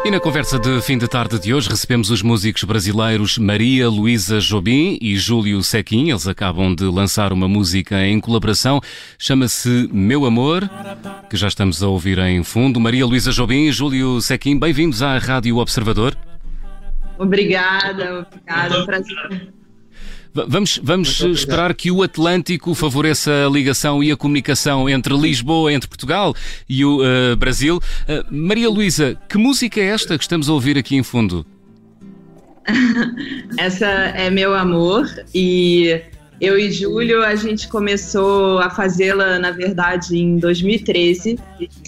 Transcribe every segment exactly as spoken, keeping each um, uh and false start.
E na conversa de fim de tarde de hoje recebemos os músicos brasileiros Maria Luísa Jobim e Júlio Sequin. Eles acabam de lançar uma música em colaboração, chama-se Meu Amor, que já estamos a ouvir em fundo. Maria Luísa Jobim e Júlio Sequin, bem-vindos à Rádio Observador. Obrigada, obrigada, prazer. Vamos, vamos esperar que o Atlântico favoreça a ligação e a comunicação entre Lisboa, entre Portugal e o uh, Brasil. Uh, Maria Luísa, que música é esta que estamos a ouvir aqui em fundo? Essa é Meu Amor e eu e Júlio, a gente começou a fazê-la, na verdade, em dois mil e treze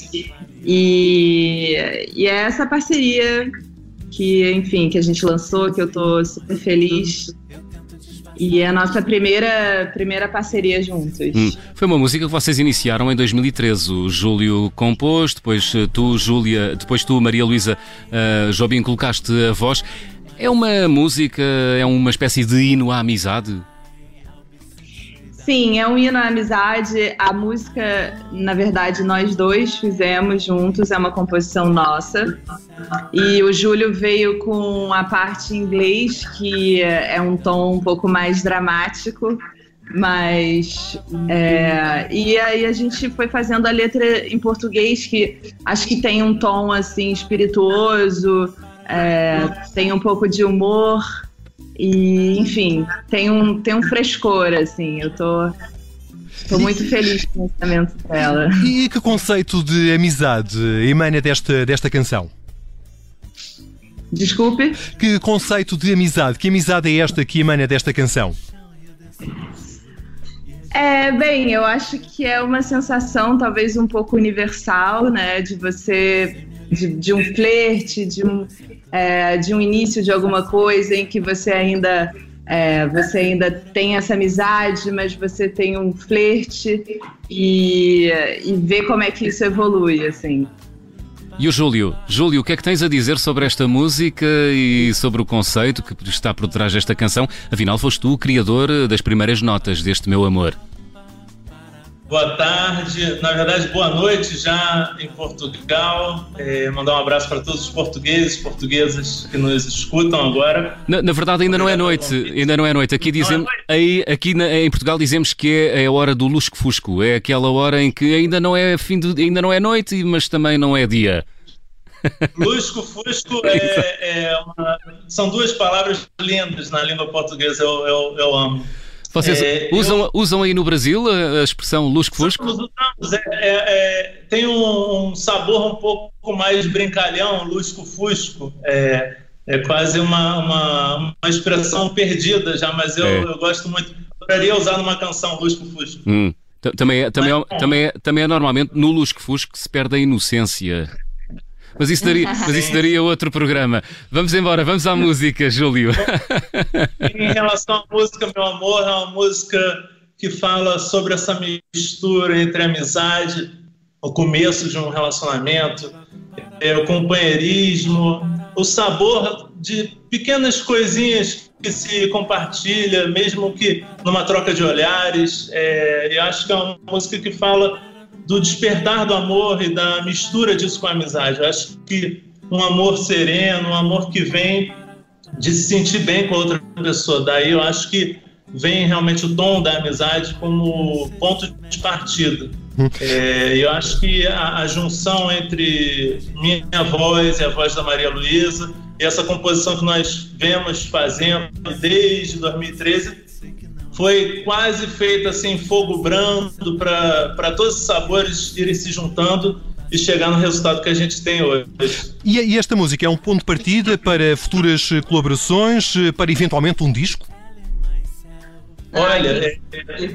e, e é essa parceria que, enfim, que a gente lançou, que eu tô super feliz. E é a nossa primeira, primeira parceria juntos. Hum, foi uma música que vocês iniciaram em dois mil e treze. O Júlio compôs, depois tu, Júlia, depois tu, Maria Luísa uh, Jobim, colocaste a voz. É uma música, é uma espécie de hino à amizade? Sim, é um hino à amizade. A música, na verdade, nós dois fizemos juntos, é uma composição nossa. E o Júlio veio com a parte em inglês, que é um tom um pouco mais dramático, mas... É, e aí a gente foi fazendo a letra em português, que acho que tem um tom, assim, espirituoso, é, tem um pouco de humor... E, enfim, tem um, tem um frescor, assim, eu tô, tô muito feliz com o lançamento dela. E que conceito de amizade emana desta, desta canção? Desculpe? Que conceito de amizade, que amizade é esta que emana desta canção? É, bem, eu acho que é uma sensação talvez um pouco universal, né, de você... De, de um flerte, de um, é, de um início de alguma coisa em que você ainda, é, você ainda tem essa amizade, mas você tem um flerte e, e vê como é que isso evolui, assim. E o Júlio? Júlio, o que é que tens a dizer sobre esta música e sobre o conceito que está por trás desta canção? Afinal, foste tu o criador das primeiras notas deste Meu Amor. Boa tarde, na verdade boa noite já em Portugal, é, mandar um abraço para todos os portugueses e portuguesas que nos escutam agora. Na, na verdade ainda não é noite, ainda não é noite, aqui, dizemos, aí, aqui na, em Portugal dizemos que é, é a hora do lusco-fusco, é aquela hora em que ainda não é, fim de, ainda não é noite, mas também não é dia. Lusco-fusco é, é uma, são duas palavras lindas na língua portuguesa, eu, eu, eu amo. Vocês é, usam, eu, usam aí no Brasil a, a expressão lusco-fusco? Usamos, é, é, é, tem um, um sabor um pouco mais brincalhão, lusco-fusco. É, é quase uma, uma, uma expressão perdida já, mas eu, é. eu gosto muito. Poderia usar numa canção lusco-fusco. Hum, também, é, também, é, também, é, também é normalmente no lusco-fusco que se perde a inocência. Mas isso, daria, mas isso daria outro programa. Vamos embora, vamos à música, Júlio. Em relação à música, Meu Amor, é uma música que fala sobre essa mistura entre a amizade, o começo de um relacionamento, é, o companheirismo, o sabor de pequenas coisinhas que se compartilha, mesmo que numa troca de olhares. É, eu acho que é uma música que fala do despertar do amor e da mistura disso com a amizade. Eu acho que um amor sereno, um amor que vem de se sentir bem com a outra pessoa. Daí eu acho que vem realmente o tom da amizade como ponto de partida. É, eu acho que a, a junção entre minha voz e a voz da Maria Luísa e essa composição que nós vemos fazendo desde dois mil e treze foi quase feita assim, fogo brando, para todos os sabores irem se juntando e chegar no resultado que a gente tem hoje. E, e esta música é um ponto de partida para futuras colaborações, para eventualmente um disco? Olha, é, é,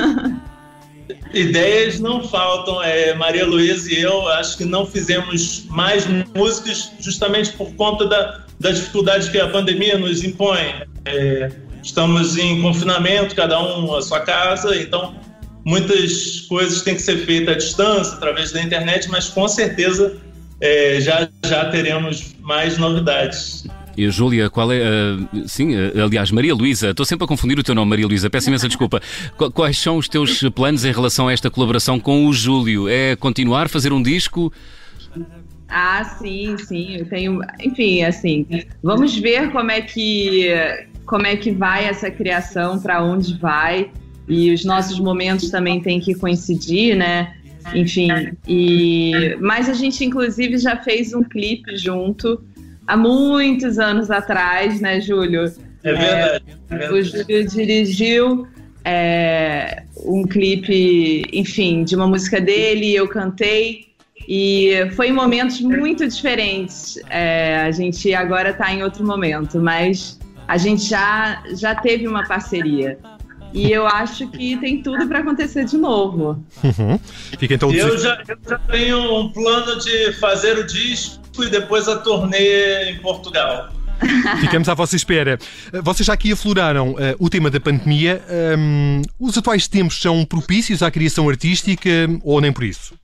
ideias não faltam. É, Maria Luísa e eu acho que não fizemos mais músicas justamente por conta da, da dificuldade que a pandemia nos impõe. É, Estamos em confinamento, cada um à sua casa, então muitas coisas têm que ser feitas à distância, através da internet, mas com certeza é, já, já teremos mais novidades. E a Júlia, qual é... Uh, sim, uh, aliás, Maria Luísa, estou sempre a confundir o teu nome, Maria Luísa, peço imensa desculpa. Quais são os teus planos em relação a esta colaboração com o Júlio? É continuar, fazer um disco? Ah, sim, sim, eu tenho, enfim, assim, vamos ver como é que, como é que vai essa criação, para onde vai, e os nossos momentos também têm que coincidir, né, enfim, e, mas a gente inclusive já fez um clipe junto, há muitos anos atrás, né, Júlio? É verdade. É, é verdade. O Júlio dirigiu é, um clipe, enfim, de uma música dele, eu cantei, e foi em momentos muito diferentes. É, a gente agora está em outro momento, mas a gente já, já teve uma parceria. E eu acho que tem tudo para acontecer de novo. Uhum. Fica então... eu, já, eu já tenho um plano de fazer o disco e depois a turnê em Portugal. Ficamos à vossa espera. Vocês já aqui afloraram uh, o tema da pandemia. Um, os atuais tempos são propícios à criação artística ou nem por isso?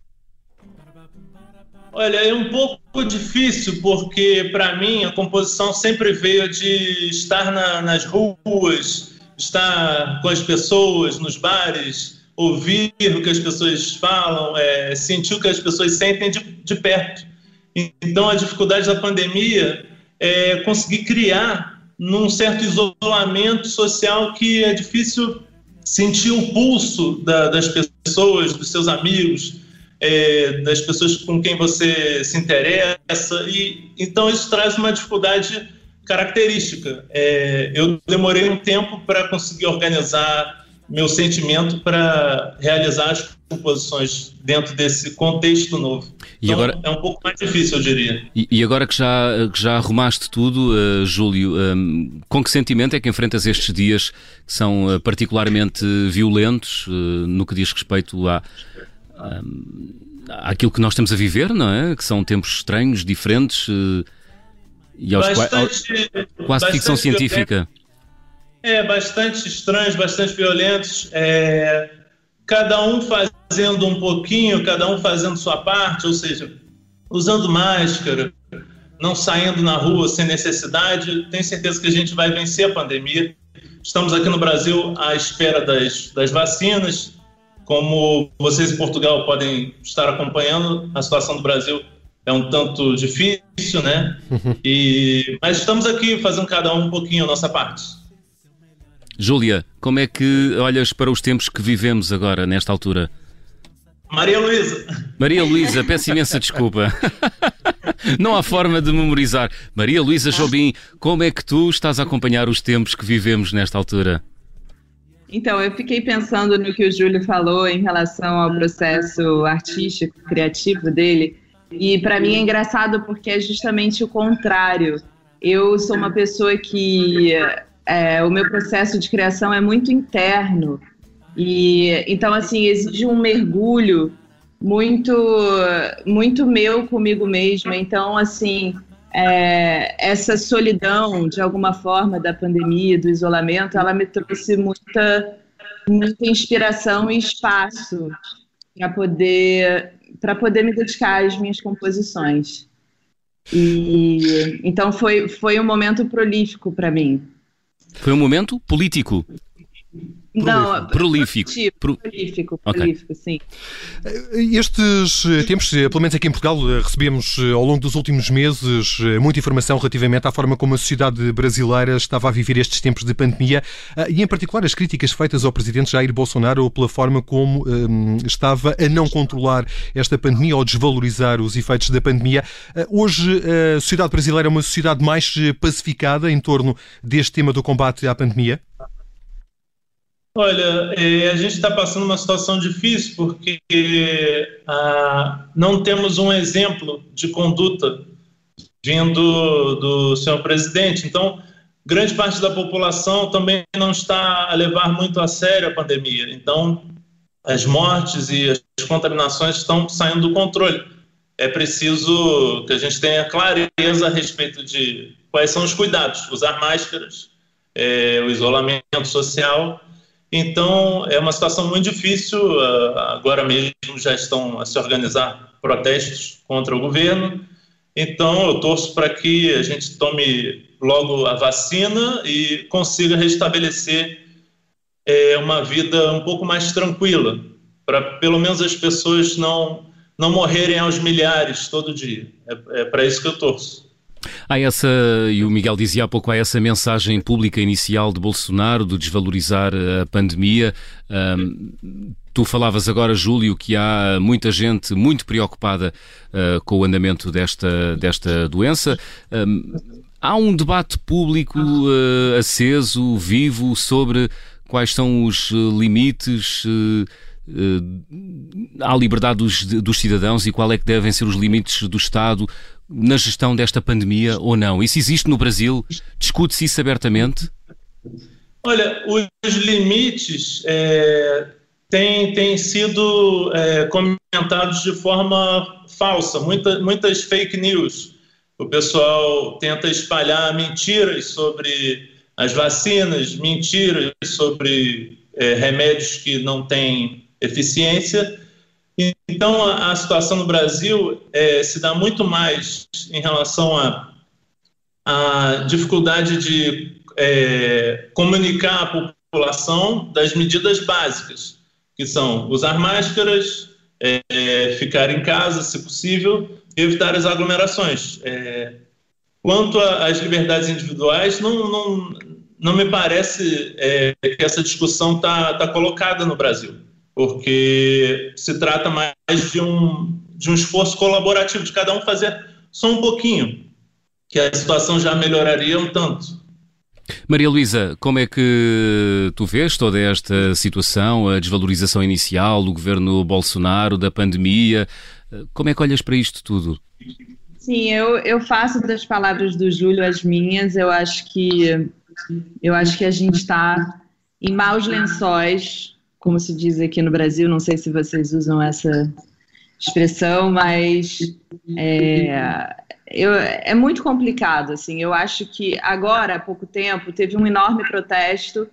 Olha, é um pouco difícil porque, para mim, a composição sempre veio de estar na, nas ruas, estar com as pessoas, nos bares, ouvir o que as pessoas falam, é, sentir o que as pessoas sentem de, de perto. Então, a dificuldade da pandemia é conseguir criar num certo isolamento social que é difícil sentir o pulso da, das pessoas, dos seus amigos, É, das pessoas com quem você se interessa, e então isso traz uma dificuldade característica. É, eu demorei um tempo para conseguir organizar meu sentimento para realizar as composições dentro desse contexto novo. E então, agora... é um pouco mais difícil, eu diria. E, e agora que já, que já arrumaste tudo, uh, Júlio, um, com que sentimento é que enfrentas estes dias que são uh, particularmente violentos uh, no que diz respeito a Um, aquilo que nós estamos a viver, não é? Que são tempos estranhos, diferentes uh, e aos bastante, quais, quase ficção científica. É, bastante estranhos, bastante violentos. É, cada um fazendo um pouquinho, cada um fazendo sua parte, ou seja, usando máscara, não saindo na rua sem necessidade. Tenho certeza que a gente vai vencer a pandemia. Estamos aqui no Brasil à espera das, das vacinas. Como vocês em Portugal podem estar acompanhando, a situação do Brasil é um tanto difícil, né? E, mas estamos aqui fazendo cada um um pouquinho a nossa parte. Júlia, como é que olhas para os tempos que vivemos agora, nesta altura? Maria Luísa. Maria Luísa, peço imensa desculpa. Não há forma de memorizar. Maria Luísa Jobim, como é que tu estás a acompanhar os tempos que vivemos nesta altura? Então, eu fiquei pensando no que o Júlio falou em relação ao processo artístico, criativo dele, e para mim é engraçado porque é justamente o contrário. Eu sou uma pessoa que é, o meu processo de criação é muito interno, e então, assim, exige um mergulho muito, muito meu comigo mesma. Então, assim, É, essa solidão, de alguma forma, da pandemia, do isolamento, ela me trouxe muita, muita inspiração e espaço para poder, para poder me dedicar às minhas composições. E, então foi, foi um momento prolífico para mim. Foi um momento político? Não, prolífico. Pro... Prolífico, prolífico, okay. Sim. Estes tempos, pelo menos aqui em Portugal, recebemos ao longo dos últimos meses muita informação relativamente à forma como a sociedade brasileira estava a viver estes tempos de pandemia e, em particular, as críticas feitas ao presidente Jair Bolsonaro pela forma como um, estava a não controlar esta pandemia ou desvalorizar os efeitos da pandemia. Hoje, a sociedade brasileira é uma sociedade mais pacificada em torno deste tema do combate à pandemia? Olha, é, a gente está passando uma situação difícil porque ah, não temos um exemplo de conduta vindo do senhor presidente. Então, grande parte da população também não está a levar muito a sério a pandemia. Então, as mortes e as contaminações estão saindo do controle. É preciso que a gente tenha clareza a respeito de quais são os cuidados, usar máscaras, é, o isolamento social. Então, é uma situação muito difícil. Agora mesmo já estão a se organizar protestos contra o governo. Então, eu torço para que a gente tome logo a vacina e consiga restabelecer é, uma vida um pouco mais tranquila, para pelo menos as pessoas não, não morrerem aos milhares todo dia. É, é para isso que eu torço. Há essa, e o Miguel dizia há pouco, há essa mensagem pública inicial de Bolsonaro de desvalorizar a pandemia. Um, tu falavas agora, Júlio, que há muita gente muito preocupada uh, com o andamento desta, desta doença. Um, há um debate público uh, aceso, vivo, sobre quais são os limites uh, uh, à liberdade dos, dos cidadãos e qual é que devem ser os limites do Estado na gestão desta pandemia ou não? Isso existe no Brasil? Discute-se isso abertamente? Olha, os limites é, têm, têm sido é, comentados de forma falsa, Muita, muitas fake news. O pessoal tenta espalhar mentiras sobre as vacinas, mentiras sobre é, remédios que não têm eficiência. Então, a, a situação no Brasil é, se dá muito mais em relação à a, a dificuldade de é, comunicar à população das medidas básicas, que são usar máscaras, é, é, ficar em casa, se possível, e evitar as aglomerações. É, quanto às liberdades individuais, não, não, não me parece é, que essa discussão está tá colocada no Brasil, porque se trata mais de um, de um esforço colaborativo, de cada um fazer só um pouquinho, que a situação já melhoraria um tanto. Maria Luísa, como é que tu vês toda esta situação, a desvalorização inicial do governo Bolsonaro, da pandemia? Como é que olhas para isto tudo? Sim, eu, eu faço das palavras do Júlio as minhas. Eu acho que, eu acho que a gente está em maus lençóis, como se diz aqui no Brasil, não sei se vocês usam essa expressão, mas é, eu, é muito complicado, assim. Eu acho que agora, há pouco tempo, teve um enorme protesto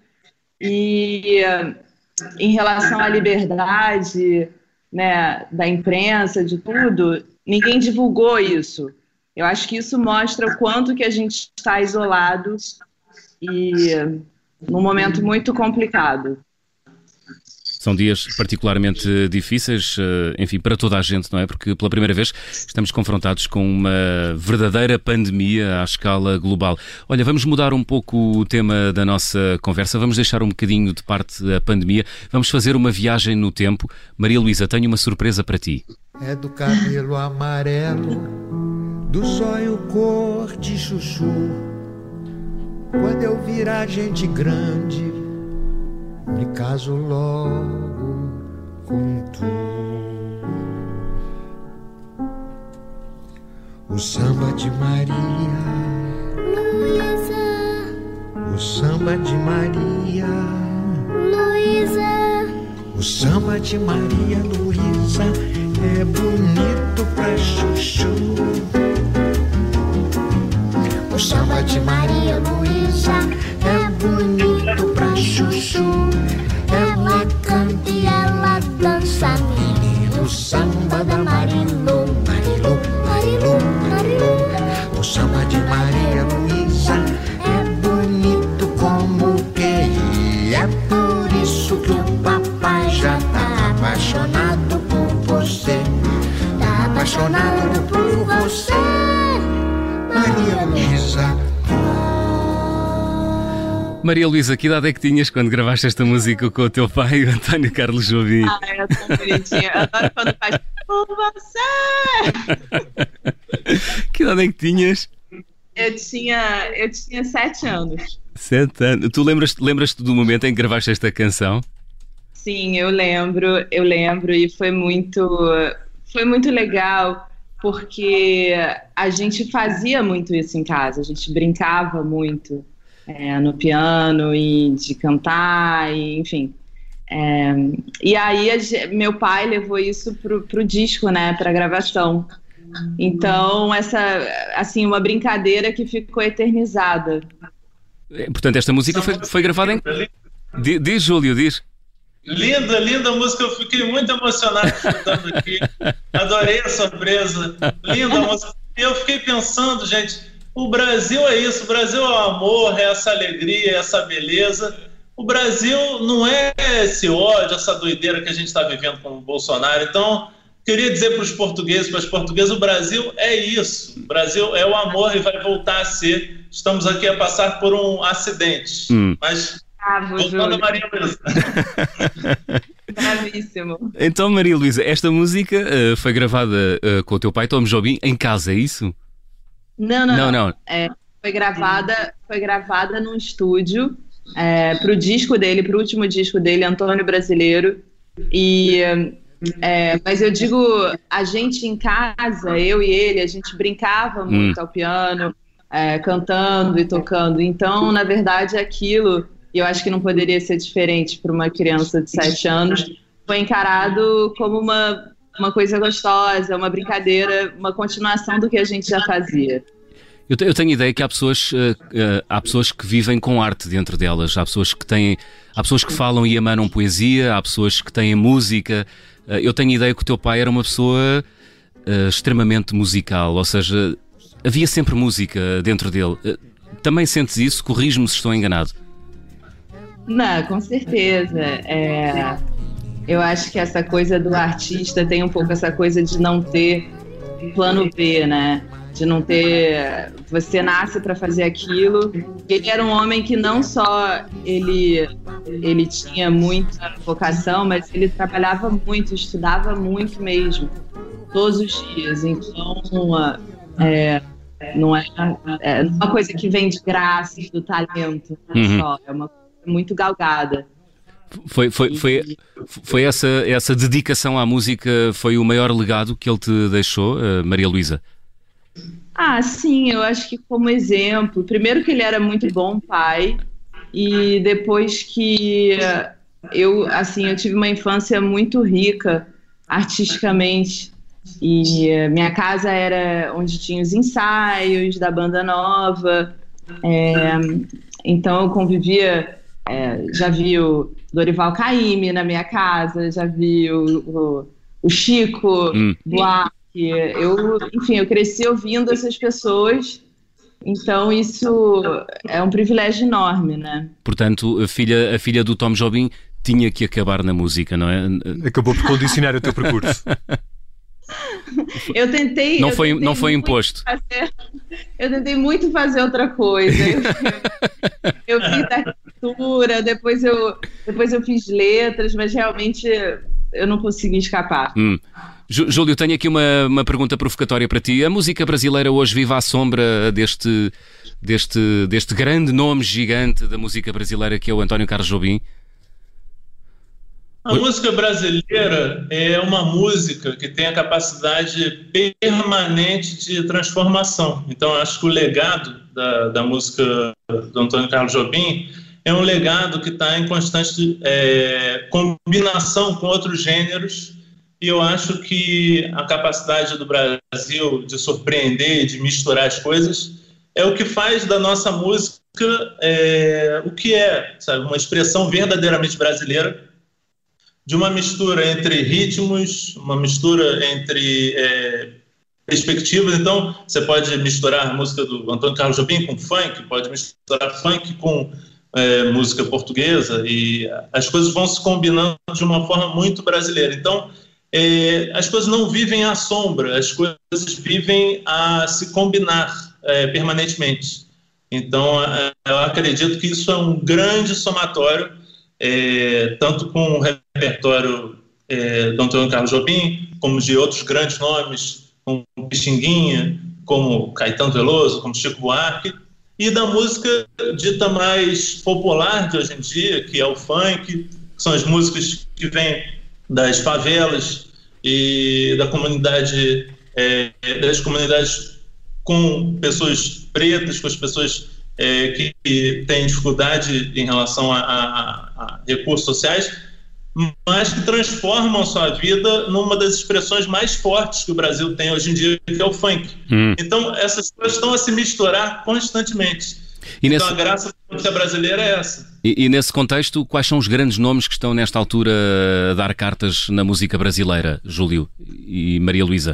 e em relação à liberdade, né, da imprensa, de tudo, ninguém divulgou isso. Eu acho que isso mostra o quanto que a gente está isolado e num momento muito complicado. São dias particularmente difíceis, enfim, para toda a gente, não é? Porque pela primeira vez estamos confrontados com uma verdadeira pandemia à escala global. Olha, vamos mudar um pouco o tema da nossa conversa, vamos deixar um bocadinho de parte a pandemia, vamos fazer uma viagem no tempo. Maria Luísa, tenho uma surpresa para ti. É do cabelo amarelo, do zóio cor de chuchu. Quando eu virar gente grande, me caso logo com tu. O samba de Maria Luísa, o samba de Maria Luísa, o samba de Maria Luísa é bonito pra chuchu. O samba de Maria Luísa é bonito pra chuchu. Ela canta e ela dança, menino. O samba da Marilu, Marilu, Marilu, Marilu. O samba de Maria Luísa é bonito como que é por isso que o papai já tá apaixonado por você. Tá apaixonado por você, Maria Luísa. Maria Luísa, que idade é que tinhas quando gravaste esta música com o teu pai, o António Carlos Jobim? Ah, é tão bonitinha. Eu adoro quando faz por você. Que idade é que tinhas? Eu tinha, eu tinha sete anos. Sete anos. Tu lembras-te lembras do momento em que gravaste esta canção? Sim, eu lembro, eu lembro e foi muito, foi muito legal porque a gente fazia muito isso em casa, a gente brincava muito. É, no piano e de cantar, e, enfim. É, e aí a, meu pai levou isso pro, pro disco, né, pra gravação. Então, essa, assim, uma brincadeira que ficou eternizada. É, portanto, esta música foi, foi gravada em... Diz, diz, Júlio, diz. Linda, linda música, eu fiquei muito emocionado escutando aqui. Adorei a surpresa. Linda música. Eu fiquei pensando, gente... O Brasil é isso, o Brasil é o amor, é essa alegria, é essa beleza. O Brasil não é esse ódio, essa doideira que a gente está vivendo com o Bolsonaro. Então, queria dizer para os portugueses, para os portugueses, o Brasil é isso. O Brasil é o amor e vai voltar a ser. Estamos aqui a passar por um acidente. Hum. Mas, Bravo, voltando a Júlio. Maria Luísa. Bravíssimo. Então, Maria Luísa, esta música uh, foi gravada uh, com o teu pai, Tom Jobim, em casa, é isso? Não, não, Não, não. não. É, foi gravada, foi gravada num estúdio é, pro disco dele, pro último disco dele, Antônio Brasileiro. E, é, mas eu digo, a gente em casa, eu e ele, a gente brincava muito Hum. ao piano, é, cantando e tocando. Então, na verdade, aquilo, e eu acho que não poderia ser diferente para uma criança de sete anos, foi encarado como uma, uma coisa gostosa, uma brincadeira, uma continuação do que a gente já fazia. Eu, te- eu tenho ideia que há pessoas, uh, uh, há pessoas que vivem com arte dentro delas, há pessoas que têm, há pessoas que falam e emanam poesia, há pessoas que têm música. Uh, eu tenho ideia que o teu pai era uma pessoa uh, extremamente musical, ou seja, havia sempre música dentro dele. Uh, também sentes isso? Corrijo-me se estou enganado. Não, com certeza. É, eu acho que essa coisa do artista tem um pouco essa coisa de não ter plano B, né? De não ter... Você nasce para fazer aquilo. Ele era um homem que não só ele, ele tinha muita vocação, mas ele trabalhava muito, estudava muito mesmo, todos os dias. Então, é, não é, é uma coisa que vem de graça, do talento, não Uhum. só. É uma coisa muito galgada. Foi, foi, foi, foi essa, essa dedicação à música, foi o maior legado que ele te deixou, uh, Maria Luísa? Ah, sim, eu acho que como exemplo, primeiro que ele era muito bom pai, e depois que eu, assim, eu tive uma infância muito rica artisticamente, e eh, minha casa era onde tinha os ensaios da banda nova, é, então eu convivia, é, já vi o Dorival Caymmi na minha casa, já vi o, o, o Chico Hum. Buarque. Eu, enfim, eu cresci ouvindo essas pessoas, então isso é um privilégio enorme, né? Portanto, a filha, a filha do Tom Jobim tinha que acabar na música, não é? Acabou por condicionar o teu percurso. Eu tentei. Não eu foi, tentei não foi muito imposto. fazer- eu tentei muito fazer outra coisa. Eu, eu fiz arquitetura, depois eu, depois eu fiz letras, mas realmente eu não consegui escapar. Hum. Jú- Júlio, tenho aqui uma, uma pergunta provocatória para ti. A música brasileira hoje vive à sombra deste, deste, deste grande nome gigante da música brasileira que é o António Carlos Jobim? A música brasileira é uma música que tem a capacidade permanente de transformação. Então, eu acho que o legado da, da música do Antônio Carlos Jobim é um legado que está em constante é, combinação com outros gêneros, e eu acho que a capacidade do Brasil de surpreender, de misturar as coisas, é o que faz da nossa música é, o que é, sabe, uma expressão verdadeiramente brasileira, de uma mistura entre ritmos, uma mistura entre é, perspectivas. Então, você pode misturar a música do Antônio Carlos Jobim com funk, pode misturar funk com é, música portuguesa, e as coisas vão se combinando de uma forma muito brasileira. Então, é, as coisas não vivem à sombra, as coisas vivem a se combinar é, permanentemente. Então, é, eu acredito que isso é um grande somatório, É, tanto com o repertório é, do Antônio Carlos Jobim, como de outros grandes nomes, como Pixinguinha, como Caetano Veloso, como Chico Buarque, e da música dita mais popular de hoje em dia, que é o funk, que são as músicas que vêm das favelas e da comunidade, é, das comunidades com pessoas pretas, com as pessoas É, que, que têm dificuldade em relação a, a, a recursos sociais, mas que transformam a sua vida numa das expressões mais fortes que o Brasil tem hoje em dia, que é o funk. Hum. Então, essas coisas estão a se misturar constantemente. E Então, nesse, a graça da música brasileira é essa. e, e nesse contexto, quais são os grandes nomes que estão nesta altura a dar cartas na música brasileira, Júlio e Maria Luísa?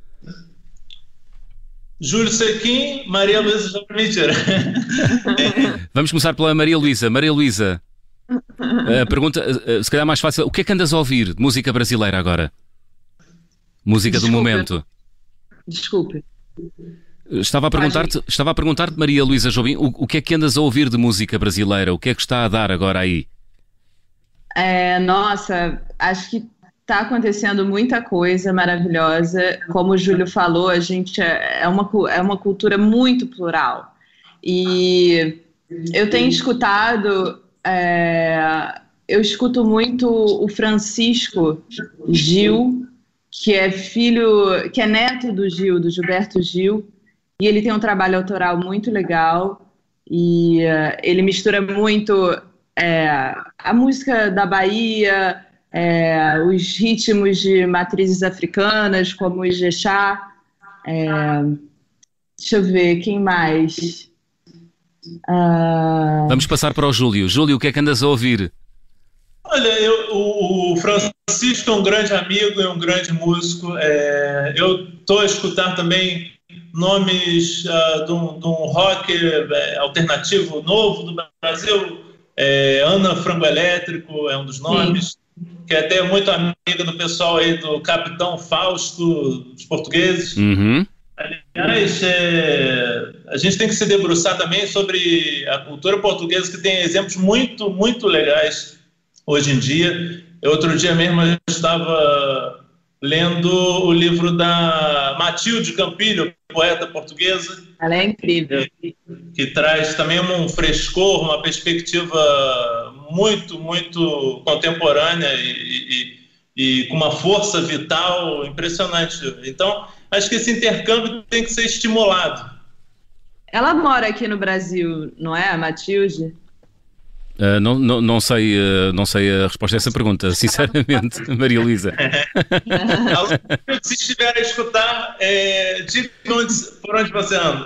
Júlio Sequim, Maria Luísa Jobim. Mentira. Vamos começar pela Maria Luísa. Maria Luísa, a pergunta, se calhar mais fácil, o que é que andas a ouvir de música brasileira agora? Música Desculpe. do momento. Desculpe. Estava a perguntar-te, estava a perguntar-te, Maria Luísa Jobim, o, o que é que andas a ouvir de música brasileira? O que é que está a dar agora aí? É, nossa, acho que está acontecendo muita coisa maravilhosa. Como o Júlio falou, a gente é, é, uma, é uma cultura muito plural. E eu tenho escutado, é, eu escuto muito o Francisco Gil, que é filho, que é neto do Gil, do Gilberto Gil. E ele tem um trabalho autoral muito legal e uh, ele mistura muito é, a música da Bahia, é, os ritmos de matrizes africanas, como o Ijexá. É, deixa eu ver, quem mais? Uh... Vamos passar para o Júlio. Júlio, o que é que andas a ouvir? Olha, eu, o, o Francisco é um grande amigo, é um grande músico. É, eu estou a escutar também nomes uh, de, um, de um rock é, alternativo novo do Brasil. É, Ana Frango Elétrico é um dos nomes, Sim. que é até muito amiga do pessoal aí do Capitão Fausto, dos portugueses. Uhum. Aliás, é, a gente tem que se debruçar também sobre a cultura portuguesa, que tem exemplos muito, muito legais hoje em dia. Outro dia mesmo eu estava lendo o livro da Matilde Campilho, poeta portuguesa. Ela é incrível. Que, que traz também um frescor, uma perspectiva muito, muito contemporânea e, e, e com uma força vital impressionante. Então, acho que esse intercâmbio tem que ser estimulado. Ela mora aqui no Brasil, não é, a Matilde? Uh, não, não, não, sei, uh, não sei a resposta a essa pergunta, sinceramente, Maria Luísa. Se estiver a escutar, é, diga onde, por onde você anda.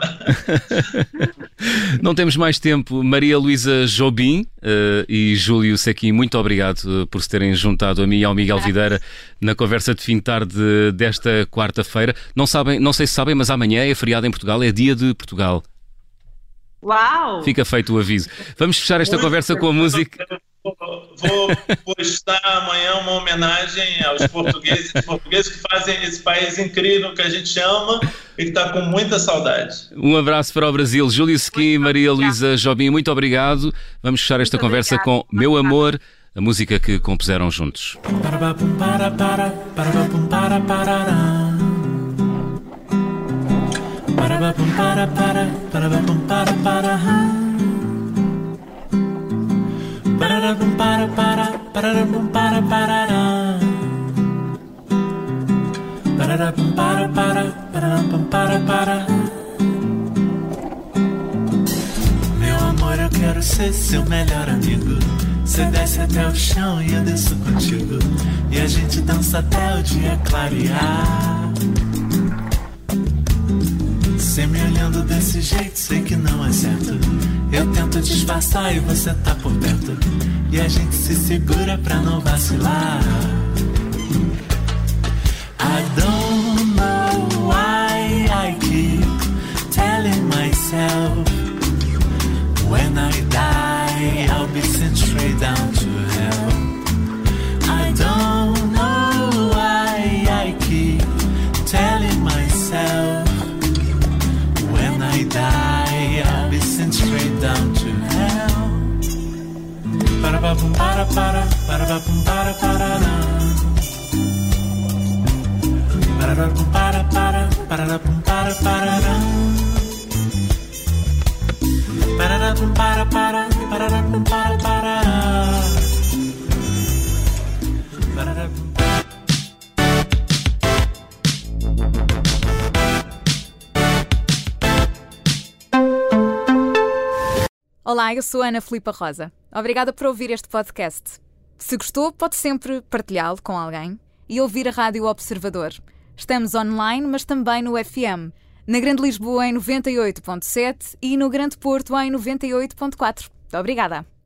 Não temos mais tempo. Maria Luísa Jobim uh, e Júlio Sequim, muito obrigado uh, por se terem juntado a mim e ao Miguel Videira na conversa de fim de tarde desta quarta-feira. Não sabem, não sei se sabem, mas amanhã é feriado em Portugal, é dia de Portugal. Uau! Fica feito o aviso. Vamos fechar esta Muito conversa com a música. Vou postar amanhã uma homenagem aos portugueses e portugueses que fazem esse país incrível que a gente ama e que está com muita saudade. Um abraço para o Brasil. Júlio Sequim, Maria Luísa Jobim, muito obrigado. Vamos fechar esta muito conversa obrigado. Com Meu Amor, a música que compuseram juntos. Para para para para para para para para para para para para para para. Meu amor, eu quero ser seu melhor amigo. Você desce até o chão e eu desço contigo, e a gente dança até o dia clarear. Você me olhando desse jeito, sei que não é certo. Eu tento disfarçar e você tá por perto, e a gente se segura pra não vacilar. I don't know why I keep telling myself when I die I'll be sent straight down to hell. I don't know why I keep telling myself I die, I'll be sent straight down to hell. Para para para para para para para para para para para para para para para para para. Olá, eu sou a Ana Filipa Rosa. Obrigada por ouvir este podcast. Se gostou, pode sempre partilhá-lo com alguém e ouvir a Rádio Observador. Estamos online, mas também no F M. Na Grande Lisboa em noventa e oito ponto sete e no Grande Porto em noventa e oito ponto quatro. Obrigada.